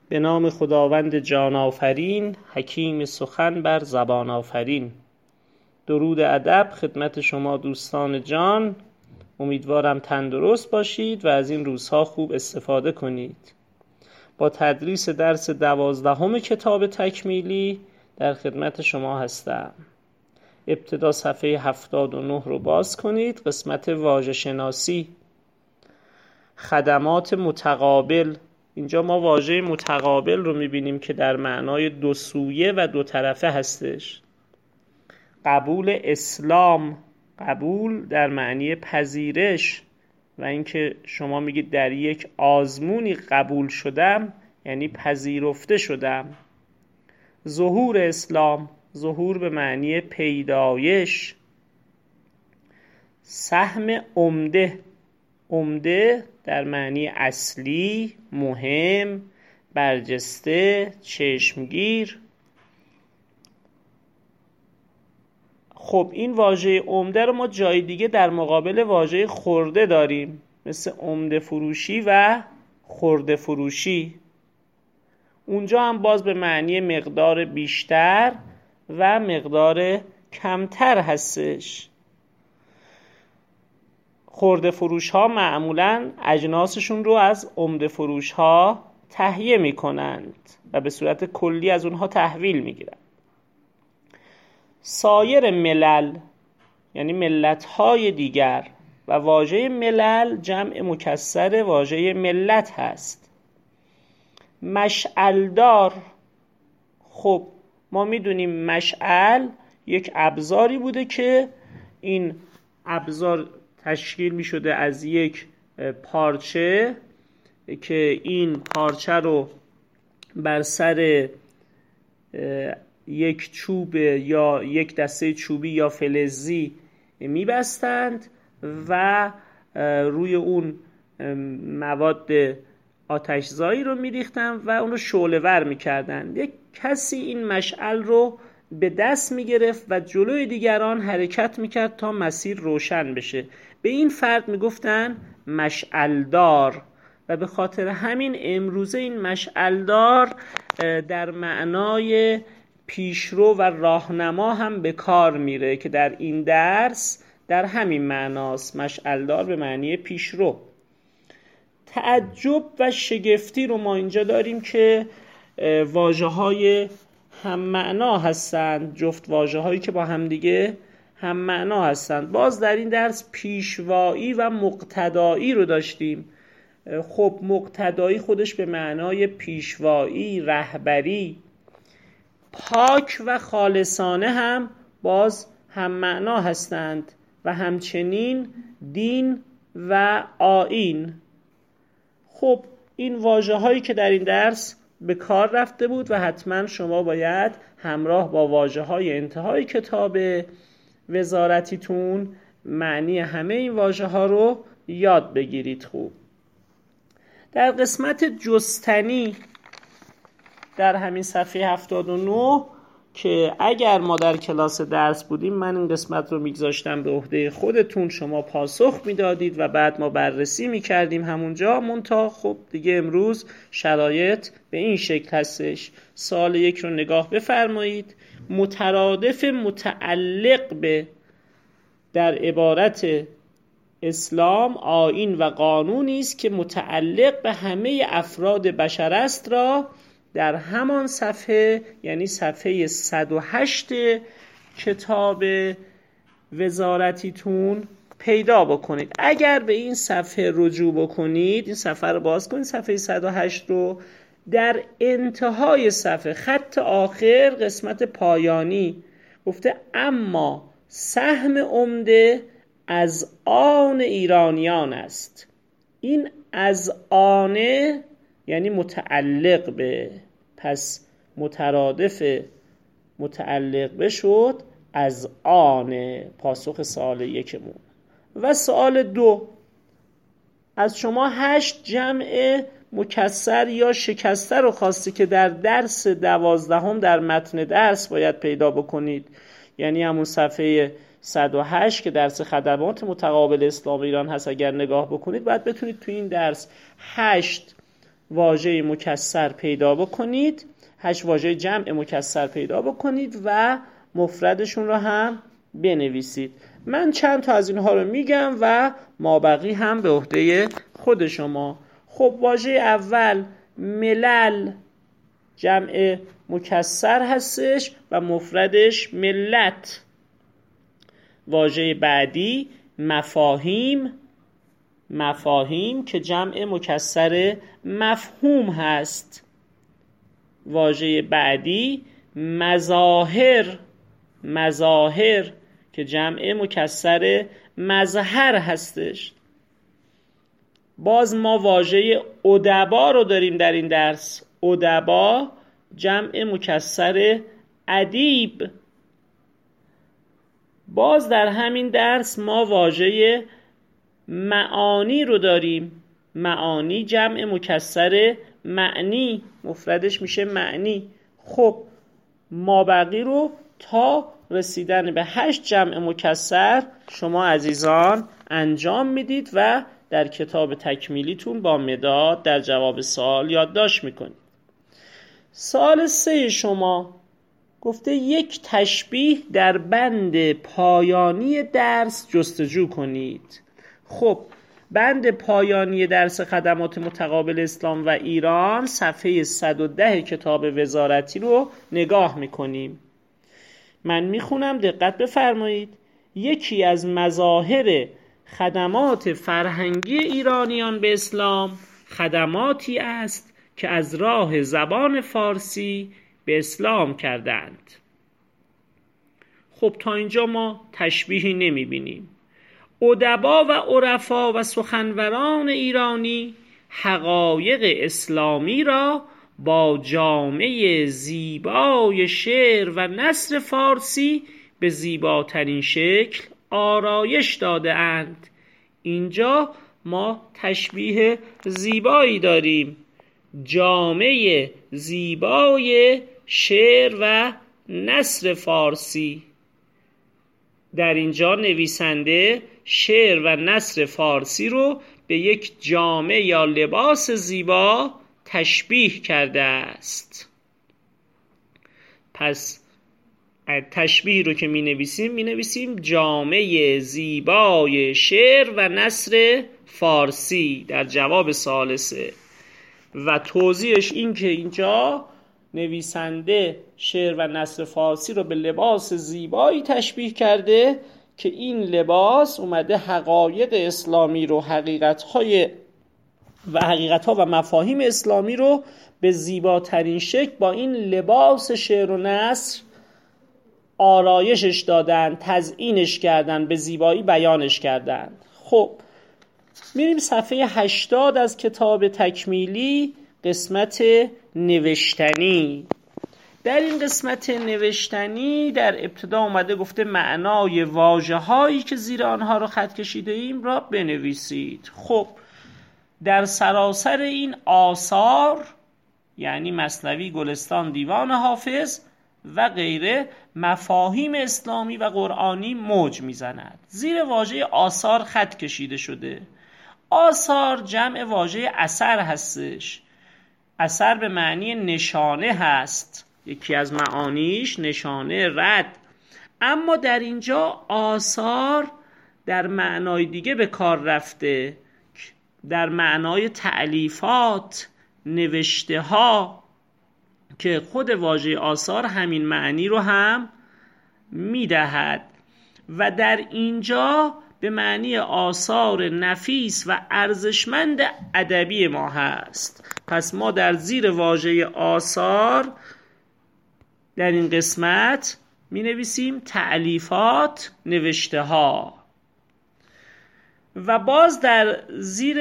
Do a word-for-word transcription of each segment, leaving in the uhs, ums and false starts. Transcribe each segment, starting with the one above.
به نام خداوند جان آفرین، حکیم سخن بر زبان آفرین. درود ادب خدمت شما دوستان جان. امیدوارم تندرست باشید و از این روزها خوب استفاده کنید. با تدریس درس دوازدهم کتاب تکمیلی در خدمت شما هستم. ابتدا صفحه هفتاد و نه رو باز کنید. قسمت واژه شناسی، خدمات متقابل. اینجا ما واژه متقابل رو میبینیم که در معنای دو سویه و دو طرفه هستش. قبول اسلام، قبول در معنی پذیرش و اینکه شما میگید در یک آزمونی قبول شدم یعنی پذیرفته شدم. ظهور اسلام، ظهور به معنی پیدایش. سهم عمده، عمده در معنی اصلی، مهم، برجسته، چشمگیر. خب این واژه عمده رو ما جای دیگه در مقابل واژه خرده داریم، مثل عمده فروشی و خرده فروشی. اونجا هم باز به معنی مقدار بیشتر و مقدار کمتر هستش. خرده فروش ها معمولاً اجناسشون رو از عمده فروش ها تهیه می کنند و به صورت کلی از اونها تحویل می گیرند. سایر ملل یعنی ملت های دیگر و واژه ملل جمع مکسر واژه ملت هست. مشعلدار، خب ما می دونیم مشعل یک ابزاری بوده که این ابزار تشکیل می شده از یک پارچه که این پارچه رو بر سر یک چوب یا یک دسته چوبی یا فلزی می بستند و روی اون مواد آتشزایی رو می ریختند و اون رو شعله ور می کردند. یک کسی این مشعل رو به دست می گرفت و جلوی دیگران حرکت می کرد تا مسیر روشن بشه. به این فرد می گفتن مشعلدار و به خاطر همین امروزه این مشعلدار در معنای پیشرو و راهنما هم به کار میره که در این درس در همین معناست. مشعلدار به معنی پیشرو. تعجب و شگفتی رو ما اینجا داریم که واژه های هم معنا هستند، جفت واژه هایی که با هم دیگه هم معنا هستند. باز در این درس پیشوایی و مقتدایی رو داشتیم. خب مقتدایی خودش به معنای پیشوایی، رهبری. پاک و خالصانه هم باز هم معنا هستند و همچنین دین و آیین. خب این واژه هایی که در این درس به کار رفته بود و حتما شما باید همراه با واژه های انتهای کتاب وزارتیتون معنی همه این واژه ها رو یاد بگیرید. خوب در قسمت جستنی در همین صفحه هفتاد و نه که اگر ما در کلاس درس بودیم من این قسمت رو میگذاشتم به عهده خودتون، شما پاسخ میدادید و بعد ما بررسی میکردیم همونجا. منتها خب دیگه امروز شرایط به این شکل هستش. سال یک رو نگاه بفرمایید. مترادف متعلق به در عبارت اسلام آیین و قانونی است که متعلق به همه افراد بشر است را در همان صفحه یعنی صفحه صد و هشت کتاب وزارتیتون پیدا بکنید. اگر به این صفحه رجوع بکنید، این صفحه رو باز کنید، صفحه صد و هشت رو، در انتهای صفحه خط آخر قسمت پایانی گفته اما سهم عمده از آن ایرانیان است. این از آنه یعنی متعلق به، پس مترادف متعلق به شد از آن. پاسخ سوال یکمون. و سوال دو از شما هشت جمع مکسر یا شکسته رو خواسته که در درس دوازدهم در متن درس باید پیدا بکنید، یعنی همون صفحه صد و هشت که درس خدمات متقابل اسلام ایران هست. اگر نگاه بکنید باید بتونید تو این درس هشت واژه مکسر پیدا بکنید، هشت واژه جمع مکسر پیدا بکنید و مفردشون رو هم بنویسید. من چند تا از اینها رو میگم و مابقی هم به عهده خود شما. خب واژه اول ملل جمع مکسر هستش و مفردش ملت. واژه بعدی مفاهیم، مفاهیم که جمع مکسر مفهوم هست. واژه بعدی مظاهر، مظاهر که جمع مکسر مظهر هستش. باز ما واژه ادبا رو داریم در این درس. ادبا جمع مکسر ادیب. باز در همین درس ما واژه معانی رو داریم. معانی جمع مکسر معنی، مفردش میشه معنی. خب مابقی رو تا رسیدن به هشت جمع مکسر شما عزیزان انجام میدید و در کتاب تکمیلیتون با مداد در جواب سوال یادداشت میکنید. سوال سه شما گفته یک تشبیه در بند پایانی درس جستجو کنید. خب بند پایانی درس خدمات متقابل اسلام و ایران صفحه صد و ده کتاب وزارتی رو نگاه میکنیم. من میخونم، دقت بفرمایید. یکی از مظاهر خدمات فرهنگی ایرانیان به اسلام خدماتی است که از راه زبان فارسی به اسلام کردند. خب تا اینجا ما تشبیهی نمیبینیم. ادبا و عرفا و سخنوران ایرانی حقایق اسلامی را با جامعه زیبای شعر و نثر فارسی به زیباترین شکل آرایش داده اند. اینجا ما تشبیه زیبایی داریم. جامعه زیبای شعر و نثر فارسی. در اینجا نویسنده شعر و نثر فارسی رو به یک جامه یا لباس زیبا تشبیه کرده است. پس تشبیه رو که می نویسیم می نویسیم جامه زیبای شعر و نثر فارسی در جواب سوال سه. و توضیحش این که اینجا نویسنده شعر و نثر فارسی رو به لباس زیبایی تشبیه کرده که این لباس اومده حقایق اسلامی رو، حقیقت‌های و حقیقت‌ها و مفاهیم اسلامی رو به زیباترین شکل با این لباس شعر و نثر آرایشش دادن، تزیینش کردن، به زیبایی بیانش کردن. خب میریم صفحه هشتاد از کتاب تکمیلی، قسمت نوشتنی. در این قسمت نوشتنی در ابتدا اومده گفته معنای واژه هایی که زیر آنها رو خط کشیده ایم را بنویسید. خب در سراسر این آثار یعنی مثنوی، گلستان، دیوان حافظ و غیره مفاهیم اسلامی و قرآنی موج میزند. زیر واژه آثار خط کشیده شده. آثار جمع واژه اثر هستش. اثر به معنی نشانه هست، یکی از معانیش نشانه، رد. اما در اینجا آثار در معنای دیگه به کار رفته، در معنای تألیفات، نوشته ها، که خود واژه آثار همین معنی رو هم میدهد و در اینجا به معنی آثار نفیس و ارزشمند ادبی ما هست. پس ما در زیر واژه آثار در این قسمت می نویسیم تألیفات، نوشته ها. و باز در زیر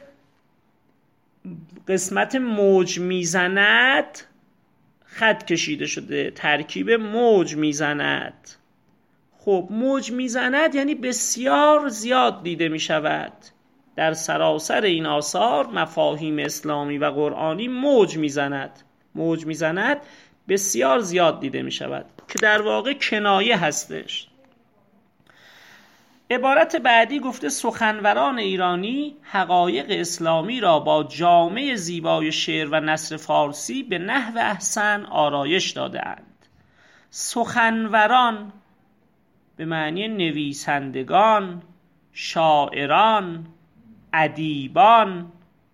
قسمت موج میزند خط کشیده شده، ترکیب موج میزند. خب موج میزند یعنی بسیار زیاد دیده می شود. در سراسر این آثار مفاهیم اسلامی و قرآنی موج میزند. موج میزند بسیار زیاد دیده می شود که در واقع کنایه هستش. عبارت بعدی گفته سخنوران ایرانی حقایق اسلامی را با جامه زیبای شعر و نثر فارسی به نحو احسن آرایش داده‌اند. سخنوران به معنی نویسندگان، شاعران، ادیبان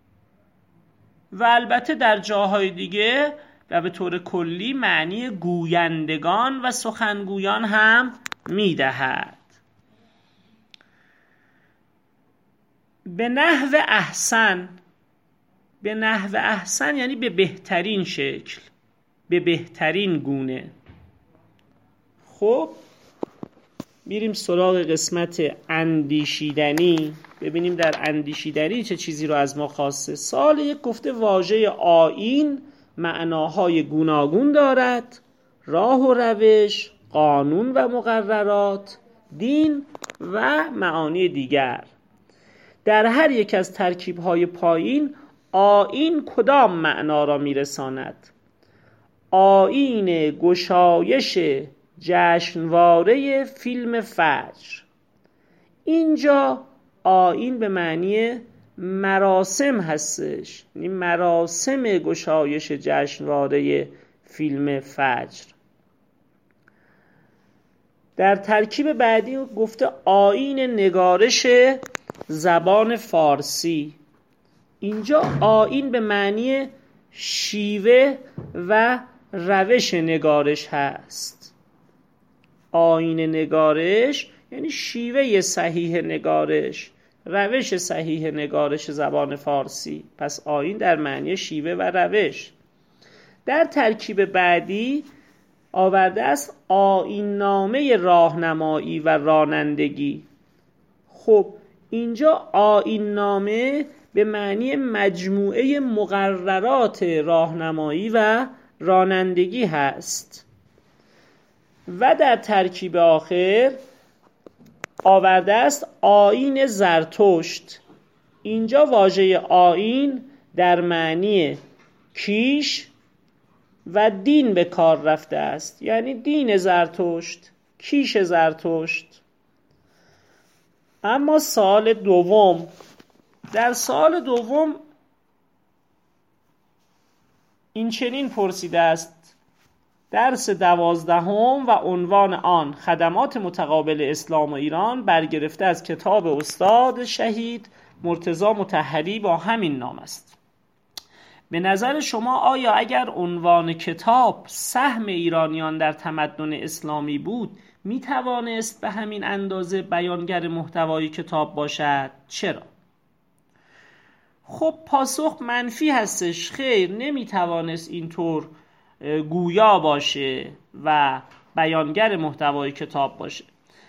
و البته در جاهای دیگه و به طور کلی معنی گویندگان و سخنگویان هم میدهد. به نحو احسن، به نحو احسن یعنی به بهترین شکل، به بهترین گونه. خب میریم سراغ قسمت اندیشیدنی، ببینیم در اندیشیدنی چه چیزی رو از ما خواسته. سال یک گفته واژه آیین معناهای گوناگون دارد: راه و روش، قانون و مقررات، دین و معانی دیگر. در هر یک از ترکیب‌های پایین آیین کدام معنا را میرساند؟ آیین گشایش جشنواره فیلم فجر. اینجا آیین به معنی مراسم هستش، یعنی مراسم گشایش جشنواره فیلم فجر. در ترکیب بعدی گفته آیین نگارش زبان فارسی. اینجا آیین به معنی شیوه و روش نگارش هست. آیین نگارش یعنی شیوه صحیح نگارش، روش صحیح نگارش زبان فارسی. پس آیین در معنی شیوه و روش. در ترکیب بعدی آورده است آیین نامه راهنمایی و رانندگی. خب اینجا آیین نامه به معنی مجموعه مقررات راهنمایی و رانندگی هست. و در ترکیب آخر آورده است آیین زرتشت. اینجا واژه آیین در معنی کیش و دین به کار رفته است، یعنی دین زرتشت، کیش زرتشت. اما سال دوم، در سال دوم این چنین پرسیده است: درس دوازدهم و عنوان آن خدمات متقابل اسلام و ایران برگرفته از کتاب استاد شهید مرتضی مطهری با همین نام است. به نظر شما آیا اگر عنوان کتاب سهم ایرانیان در تمدن اسلامی بود می توانست به همین اندازه بیانگر محتوای کتاب باشد؟ چرا؟ خب پاسخ منفی هستش. خیر، نمی توانست اینطور گویا باشه و بیانگر محتوای کتاب باشه.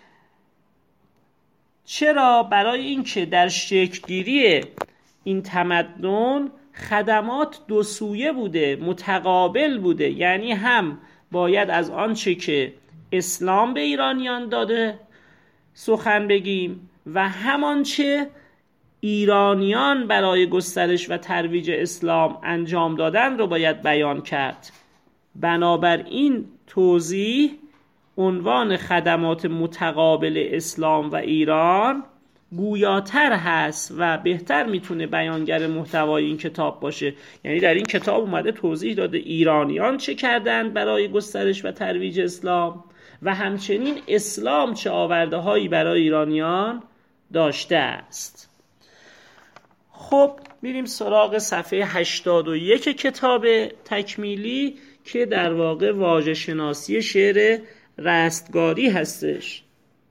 چرا؟ برای اینکه در شکل‌گیری این تمدن خدمات دو سویه بوده، متقابل بوده. یعنی هم باید از آنچه که اسلام به ایرانیان داده سخن بگیم و همانچه ایرانیان برای گسترش و ترویج اسلام انجام دادن رو باید بیان کرد. بنابراین توضیح عنوان خدمات متقابل اسلام و ایران گویاتر هست و بهتر میتونه بیانگر محتوای این کتاب باشه. یعنی در این کتاب اومده توضیح داده ایرانیان چه کردند برای گسترش و ترویج اسلام و همچنین اسلام چه آورده هایی برای ایرانیان داشته است. خب میریم سراغ صفحه هشتاد و یک کتاب تکمیلی که در واقع واژه شناسی شعر رستگاری هستش.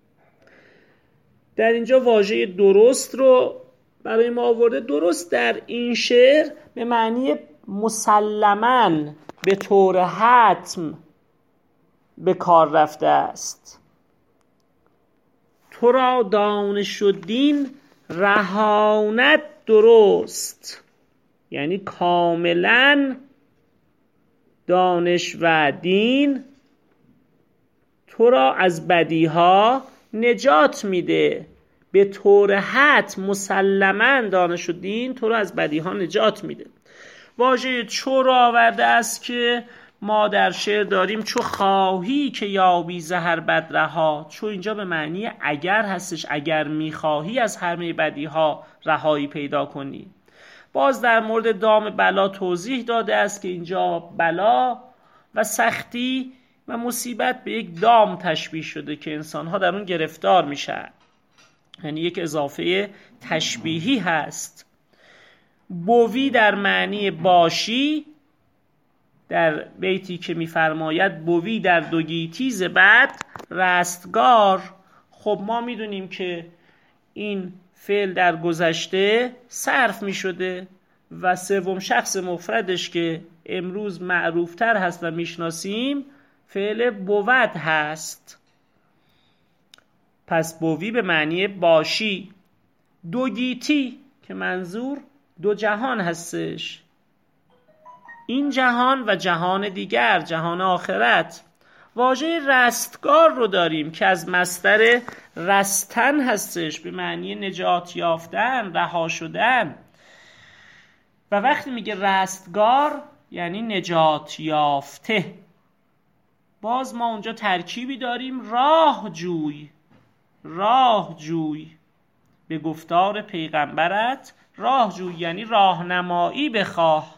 در اینجا واژه درست رو برای ما آورده. درست در این شعر به معنی مسلماً، به طور حتم به کار رفته است. تو را دانش و دین رهاند درست، یعنی کاملاً دانش و دین تو را از بدیها نجات میده. به طور حتم مسلماً دانش و دین تو را از بدیها نجات میده. واژه چو را آورده است که ما در شعر داریم چو خواهی که یابی ز هر بد رها. چو اینجا به معنی اگر هستش، اگر میخواهی از همه بدی ها رهایی پیدا کنی. باز در مورد دام بلا توضیح داده است که اینجا بلا و سختی و مصیبت به یک دام تشبیه شده که انسان‌ها در اون گرفتار میشن، یعنی یک اضافه تشبیهی هست. بوی در معنی باشی، در بیتی که می‌فرماید بوی در دو گیتی ز بد رستگار. خب ما میدونیم که این فعل در گذشته صرف می‌شده و سوم شخص مفردش که امروز معروفتر هست و میشناسیم فعل بود هست. پس بوی به معنی باشی. دو گیتی که منظور دو جهان هستش، این جهان و جهان دیگر، جهان آخرت. واژه رستگار رو داریم که از مصدر رستن هستش، به معنی نجات یافتن، رها شدن. و وقتی میگه رستگار یعنی نجات یافته. باز ما اونجا ترکیبی داریم، راه جوی. راه جوی به گفتار پیغمبرت، راه جوی یعنی راهنمایی بخواه.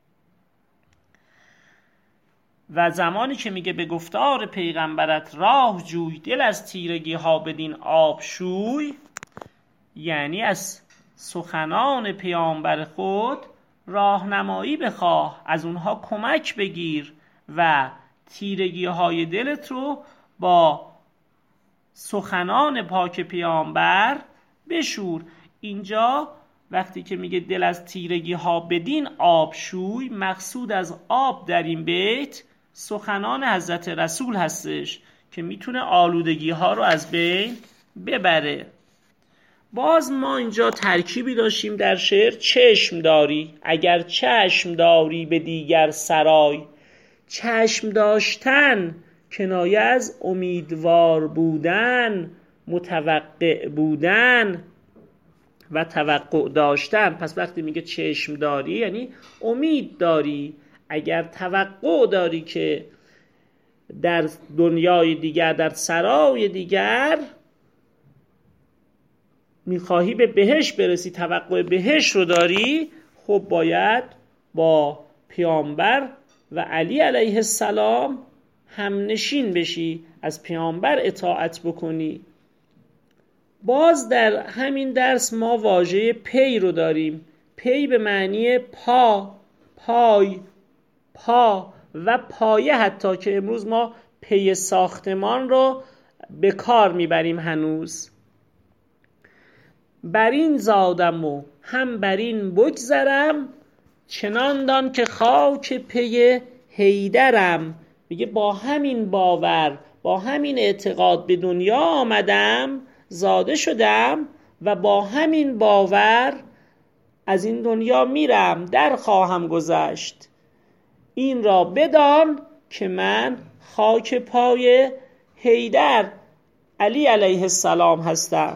و زمانی که میگه به گفتار پیغمبرت راه جوی، دل از تیرگی ها بدین آب شوی، یعنی از سخنان پیامبر خود راهنمایی بخواه، از اونها کمک بگیر و تیرگی های دلت رو با سخنان پاک پیامبر بشور. اینجا وقتی که میگه دل از تیرگی ها بدین آب شوی، مقصود از آب در این بیت سخنان حضرت رسول هستش که میتونه آلودگی ها رو از بین ببره. باز ما اینجا ترکیبی داشتیم در شعر، چشم داری اگر چشم داری به دیگر سرای. چشم داشتن کنایه از امیدوار بودن، متوقع بودن و توقع داشتن. پس وقتی میگه چشم داری یعنی امید داری، اگر توقع داری که در دنیای دیگر، در سرای دیگر میخواهی به بهشت برسی، توقع بهشت رو داری، خب باید با پیامبر و علی علیه السلام هم نشین بشی، از پیامبر اطاعت بکنی. باز در همین درس ما واژه پی رو داریم. پی به معنی پا، پای، پا و پایه، حتی که امروز ما پی ساختمان رو به کار میبریم هنوز. بر این زادم و هم بر این بگذرم، چنان دان که خاک پی حیدرم. میگه با همین باور، با همین اعتقاد به دنیا آمدم، زاده شدم و با همین باور از این دنیا میرم، در خواهم گذشت. این را بدان که من خاک پای حیدر علی علیه السلام هستم.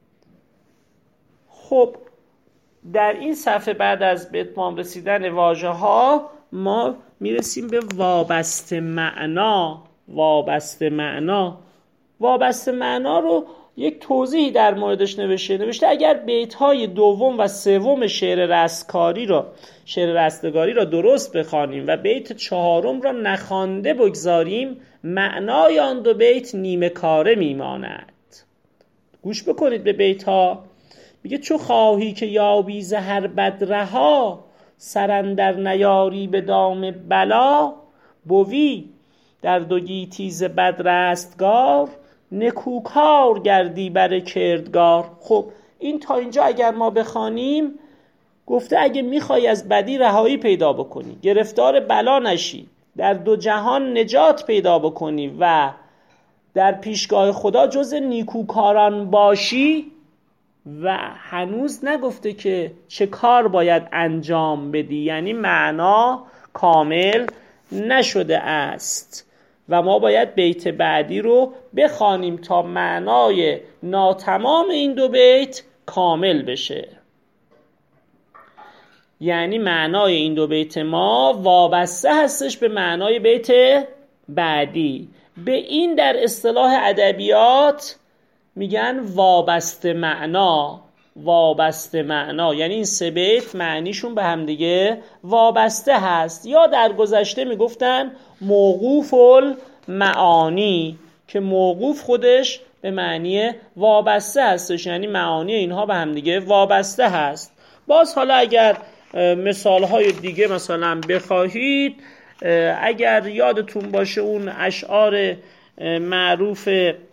خب در این صفحه بعد از به اتمام رسیدن واژه ها ما میرسیم به وابسته معنا. وابسته معنا وابسته معنا رو یک توضیحی در موردش نوشته نوشته اگر بیت‌های دوم و سوم شعر رستگاری رو شعر رستگاری را درست بخوانیم و بیت چهارم را نخوانده بگذاریم، معنای آن دو بیت نیمه کاره میماند. گوش بکنید به بیت‌ها. میگه چو خواهی که یابی ز هر بد رها، سر اندر نیاری به دام بلا. بوی در دو گیتی ز بد رستگار، نکوکار گردی بر کردگار. خب این تا اینجا اگر ما بخوانیم گفته اگه میخوای از بدی رهایی پیدا بکنی، گرفتار بلا نشی، در دو جهان نجات پیدا بکنی و در پیشگاه خدا جز نیکوکاران باشی، و هنوز نگفته که چه کار باید انجام بدی، یعنی معنا کامل نشده است و ما باید بیت بعدی رو بخوانیم تا معنای ناتمام این دو بیت کامل بشه. یعنی معنای این دو بیت ما وابسته هستش به معنای بیت بعدی. به این در اصطلاح ادبیات میگن وابسته معنا. وابسته معنا یعنی این سه بیت معنیشون به هم دیگه وابسته هست. یا در گذشته میگفتن موقوف المعانی که موقوف خودش به معنی وابسته هستش، یعنی معانی اینها به هم دیگه وابسته هست. باز حالا اگر مثالهای دیگه مثلا بخواهید، اگر یادتون باشه اون اشعار معروف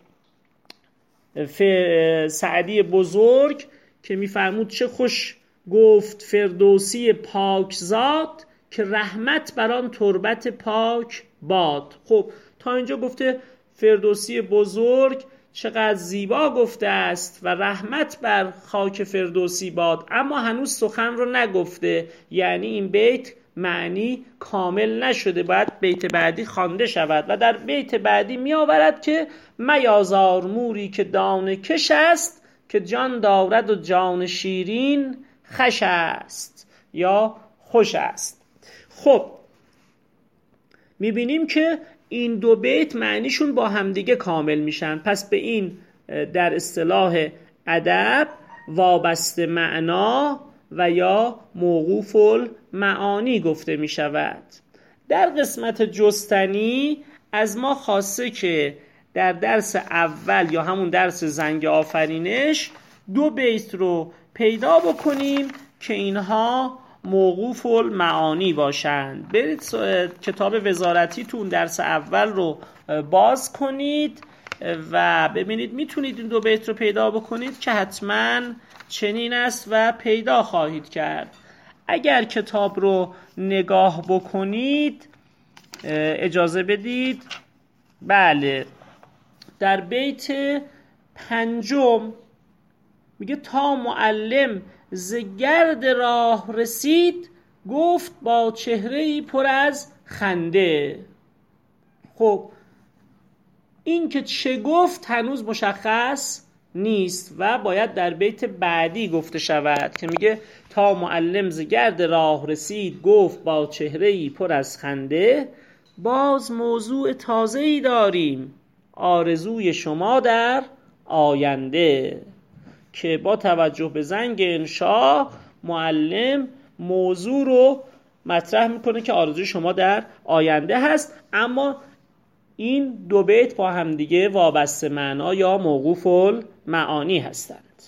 سعدی بزرگ که میفرمود چه خوش گفت فردوسی پاکزاد که رحمت بر آن تربت پاک باد. خب تا اینجا گفته فردوسی بزرگ چقدر زیبا گفته است و رحمت بر خاک فردوسی باد، اما هنوز سخن رو نگفته، یعنی این بیت معنی کامل نشده، باید بیت بعدی خوانده شود. و در بیت بعدی می آورد که میازار موری که دانه کش است که جان دارد و جان شیرین خوش است یا خوش است. خب میبینیم که این دو بیت معنیشون با همدیگه کامل میشن. پس به این در اصطلاح ادب وابسته معنا و یا موقوف المعانی گفته می شود. در قسمت جستنی از ما خواسته که در درس اول یا همون درس زنگ آفرینش دو بیت رو پیدا بکنیم که اینها موقوف المعانی باشند. برید کتاب وزارتیتون درس اول رو باز کنید و ببینید میتونید این دو بیت رو پیدا بکنید که حتما چنین است و پیدا خواهید کرد. اگر کتاب رو نگاه بکنید اجازه بدید، بله در بیت پنجم میگه تا معلم ز گرد راه رسید گفت با چهره‌ای پر از خنده. خب این که چه گفت هنوز مشخص نیست و باید در بیت بعدی گفته شود که میگه تا معلم ز گرد راه رسید گفت با چهره‌ای پر از خنده. باز موضوع تازه‌ای داریم آرزوی شما در آینده، که با توجه به زنگ انشا معلم موضوع رو مطرح میکنه که آرزوی شما در آینده هست، اما این دو بیت با هم دیگه وابسته معنا یا موقوف المعانی هستند.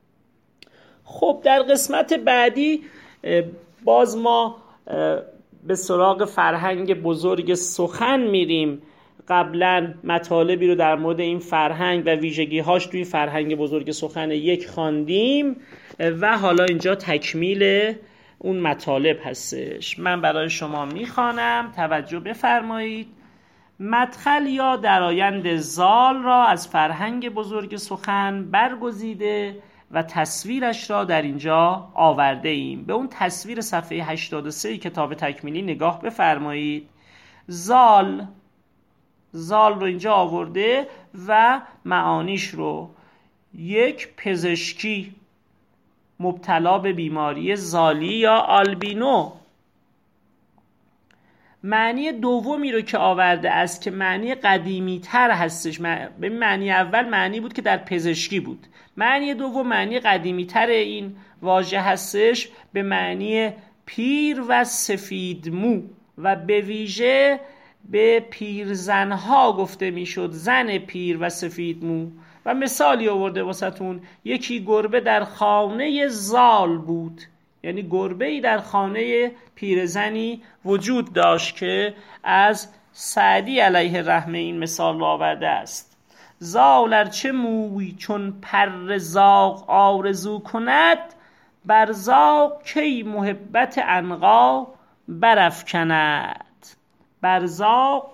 خب در قسمت بعدی باز ما به سراغ فرهنگ بزرگ سخن میریم. قبلا مطالبی رو در مورد این فرهنگ و ویژگی‌هاش توی فرهنگ بزرگ سخن یک خواندیم و حالا اینجا تکمیل اون مطالب هستش. من برای شما میخوانم، توجه بفرمایید. مدخل یا درآیند زال را از فرهنگ بزرگ سخن برگزیده و تصویرش را در اینجا آورده ایم. به اون تصویر صفحه هشتاد و سه کتاب تکمیلی نگاه بفرمایید. زال زال رو اینجا آورده و معانیش رو: یک، پزشکی مبتلا به بیماری زالی یا آلبینو. معنی دومی رو که آورده است که معنی قدیمی تر هستش. به معنی اول معنی بود که در پزشکی بود، معنی دوم معنی قدیمی تر این واژه هستش به معنی پیر و سفید مو، و به ویژه به پیرزنها گفته میشد، زن پیر و سفید مو. و مثالی آورده واسهتون: یکی گربه در خانه زال بود، یعنی گربه‌ای در خانه پیرزنی وجود داشت که از سعدی علیه رحمه این مثال را آورده است. زال ارچه موی چون پر زاغ آرزو کند، بر زاغ کی محبت عنقا برافکند. بر زاغ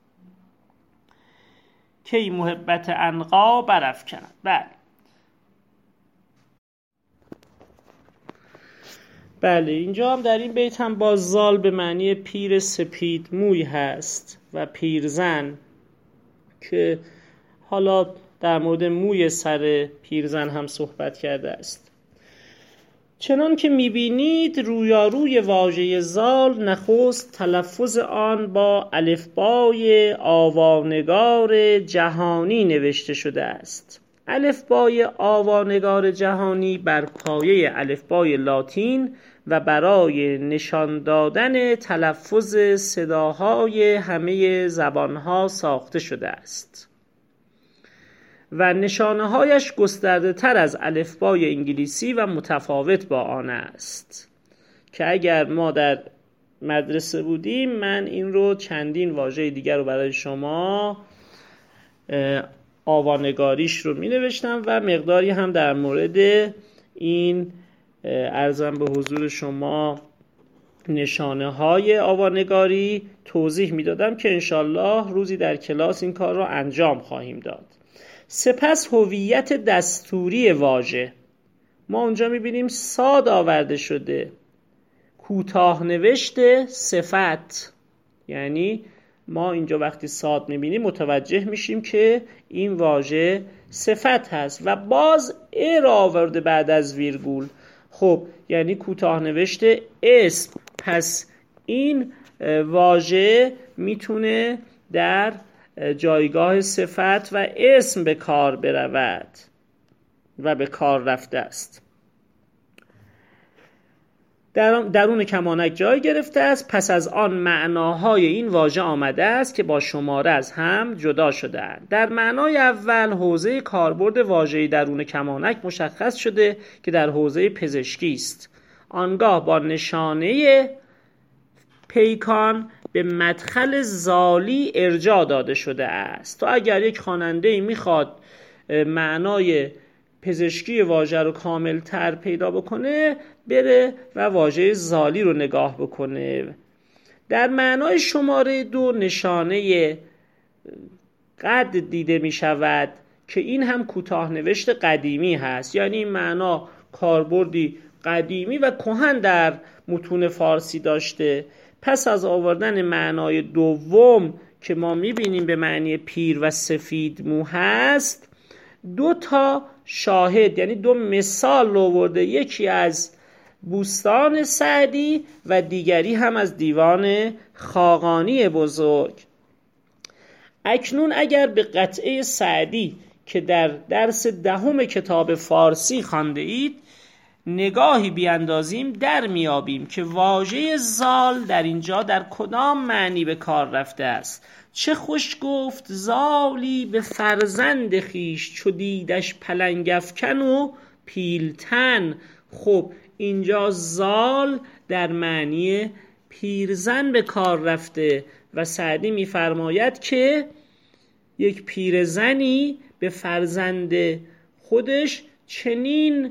کی محبت عنقا برافکند. بله بله اینجا هم در این بیت هم با زال به معنی پیر سپید موی هست و پیرزن، که حالا در مورد موی سر پیرزن هم صحبت کرده است. چنان که میبینید رویاروی واژه زال نخست تلفظ آن با الفبای آوانگار جهانی نوشته شده است. الفبای آوانگار جهانی بر پایه الفبای لاتین و برای نشان دادن تلفظ صداهای همه زبانها ساخته شده است و نشانه‌هایش گسترده تر از الفبای انگلیسی و متفاوت با آن است که اگر ما در مدرسه بودیم من این رو چندین واژه دیگر رو برای شما آوانگاریش رو می نوشتم و مقداری هم در مورد این عرضم به حضور شما نشانه های آوانگاری توضیح می دادم که انشالله روزی در کلاس این کار رو انجام خواهیم داد. سپس هویت دستوری واژه، ما اونجا می بینیم صاد آورده شده، کوتاه نوشته صفت، یعنی ما اینجا وقتی صاد می بینیم متوجه میشیم که این واژه صفت هست و باز ا را آورده بعد از ویرگول. خب یعنی کوتاه نوشته اسم، پس این واژه میتونه در جایگاه صفت و اسم به کار برود و به کار رفته است. در درون کمانک جای گرفته است، پس از آن معناهای این واژه آمده است که با شماره از هم جدا شده اند. در معنای اول حوزه کاربرد واژه درون کمانک مشخص شده که در حوزه پزشکی است. آنگاه با نشانه پیکان به مدخل زالی ارجاع داده شده است. تا اگر یک خواننده میخواد معنای پزشکی واژه رو کامل تر پیدا بکنه بره و واژه زالی رو نگاه بکنه. در معنای شماره دو نشانه قد دیده می شود که این هم کوتاه نوشت قدیمی هست، یعنی این معنا کاربردی قدیمی و کهن در متون فارسی داشته. پس از آوردن معنای دوم که ما می بینیم به معنی پیر و سفید مو هست، دو تا شاهد یعنی دو مثال آورده، یکی از بوستان سعدی و دیگری هم از دیوان خاقانی بزرگ. اکنون اگر به قطعه سعدی که در درس دهم کتاب فارسی خوانده اید نگاهی بیاندازیم در میابیم که واژه زال در اینجا در کدام معنی به کار رفته است. چه خوش گفت زالی به فرزند خیش، چو دیدش پلنگ افکن و پیلتن. خب اینجا زال در معنی پیرزن به کار رفته و سعدی می‌فرماید که یک پیرزنی به فرزند خودش چنین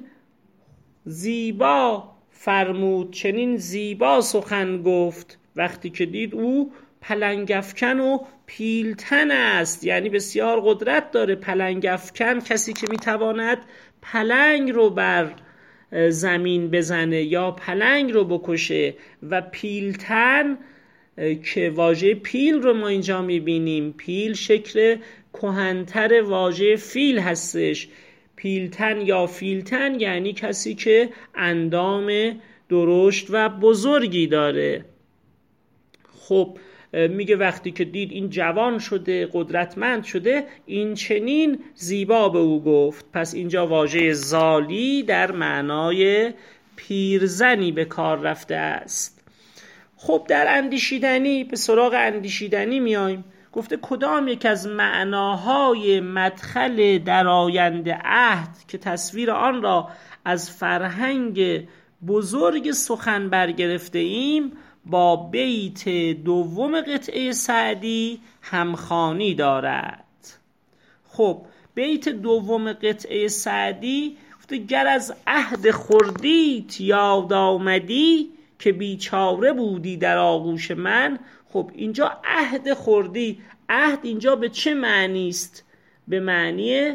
زیبا فرمود، چنین زیبا سخن گفت وقتی که دید او پلنگ افکن و پیلتن است، یعنی بسیار قدرت داره. پلنگ افکن کسی که میتواند پلنگ رو بر زمین بزنه یا پلنگ رو بکشه، و پیلتن که واژه پیل رو ما اینجا میبینیم، پیل شکل کهن‌تر واژه فیل هستش. پیلتن یا فیلتن یعنی کسی که اندام درشت و بزرگی داره. خب میگه وقتی که دید این جوان شده قدرتمند شده این چنین زیبا به او گفت. پس اینجا واژه زالی در معنای پیرزنی به کار رفته است. خب در اندیشیدنی به سراغ اندیشیدنی میایم. گفته کدام یک از معناهای مدخل درآینده عهد که تصویر آن را از فرهنگ بزرگ سخن برگرفته ایم با بیت دوم قطعه سعدی همخوانی دارد. خب بیت دوم قطعه سعدی گفته گر از عهد خردیت یاد آمدی که بیچاره بودی در آغوش من. خب اینجا عهد خردی، عهد اینجا به چه معنی است؟ به معنی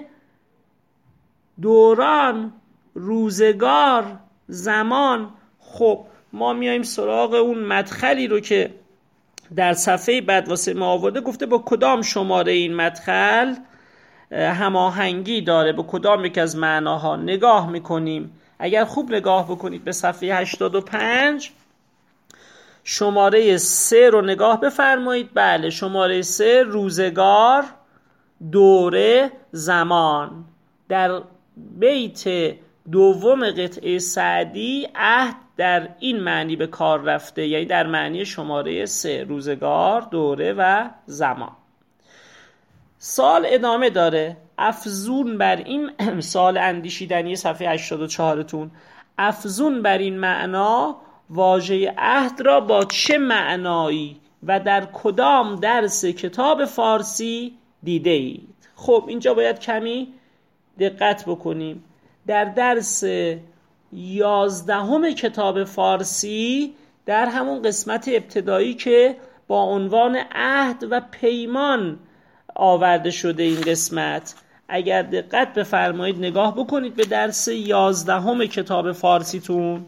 دوران، روزگار، زمان. خب ما میایم سراغ اون مدخلی رو که در صفحه بعد واسه ما آورده. گفته با کدام شماره این مدخل هماهنگی داره، با کدام یک از معناها نگاه میکنیم. اگر خوب نگاه بکنید به صفحه هشتاد و پنج، شماره سه رو نگاه بفرمایید. بله، شماره سه روزگار، دوره، زمان. در بیت دوم قطعه سعدی عهد در این معنی به کار رفته، یعنی در معنی شماره سه، روزگار، دوره و زمان. سال ادامه داره. افزون بر این سال اندیشیدنی صفحه هشتاد و چهار تون، افزون بر این معنا واژه عهد را با چه معنایی و در کدام درس کتاب فارسی دیده اید؟ خب اینجا باید کمی دقت بکنیم. در درس یازدهم کتاب فارسی، در همون قسمت ابتدایی که با عنوان عهد و پیمان آورده شده این قسمت، اگر دقت بفرمایید نگاه بکنید به درس یازدهم کتاب فارسیتون،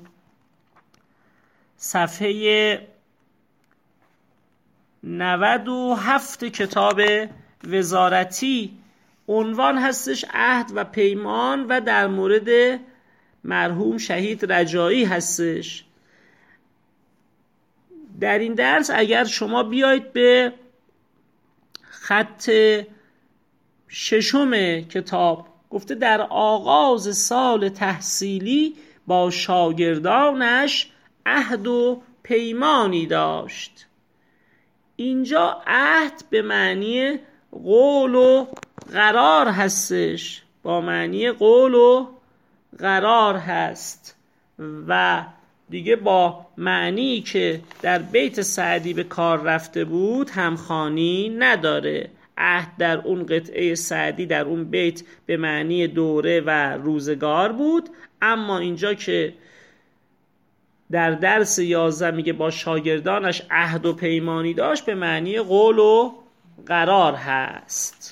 صفحه نود و هفت کتاب وزارتی، عنوان هستش عهد و پیمان و در مورد مرحوم شهید رجایی هستش. در این درس اگر شما بیایید به خط ششم کتاب، گفته در آغاز سال تحصیلی با شاگردانش عهد و پیمانی داشت. اینجا عهد به معنی قول و قرار هستش، با معنی قول و قرار هست و دیگه با معنی که در بیت سعدی به کار رفته بود همخوانی نداره. عهد در اون قطعه سعدی در اون بیت به معنی دوره و روزگار بود، اما اینجا که در درس یازده میگه با شاگردانش عهد و پیمانی داشت، به معنی قول و قرار هست.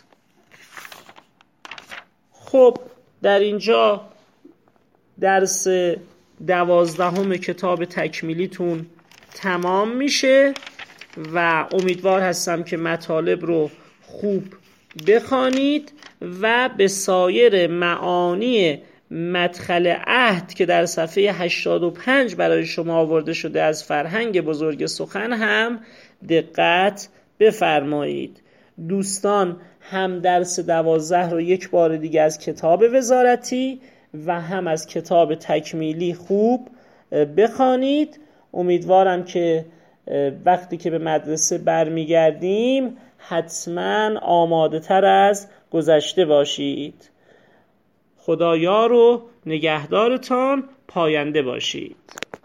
خب در اینجا درس دوازدهم کتاب تکمیلیتون تمام میشه و امیدوار هستم که مطالب رو خوب بخوانید و به سایر معانی مدخل عهد که در صفحه هشتاد و پنج برای شما آورده شده از فرهنگ بزرگ سخن هم دقت بفرمایید. دوستان هم درس دوازده رو یک بار دیگه از کتاب وزارتی و هم از کتاب تکمیلی خوب بخوانید. امیدوارم که وقتی که به مدرسه برمیگردیم حتما آماده تر از گذشته باشید. خدایا رو نگهدارتان، پاینده باشید.